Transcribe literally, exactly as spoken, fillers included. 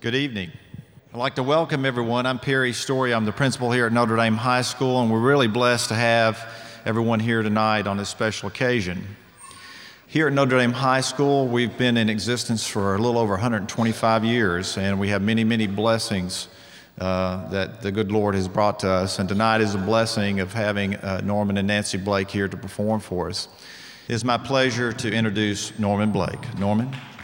Good evening. I'd like to welcome everyone. I'm Perry Story. I'm the principal here at Notre Dame High School, and we're really blessed to have everyone here tonight on this special occasion. Here at Notre Dame High School, we've been in existence for a little over one hundred twenty-five years, and we have many, many blessings uh, that the good Lord has brought to us. And tonight is a blessing of having uh, Norman and Nancy Blake here to perform for us. It is my pleasure to introduce Norman Blake. Norman.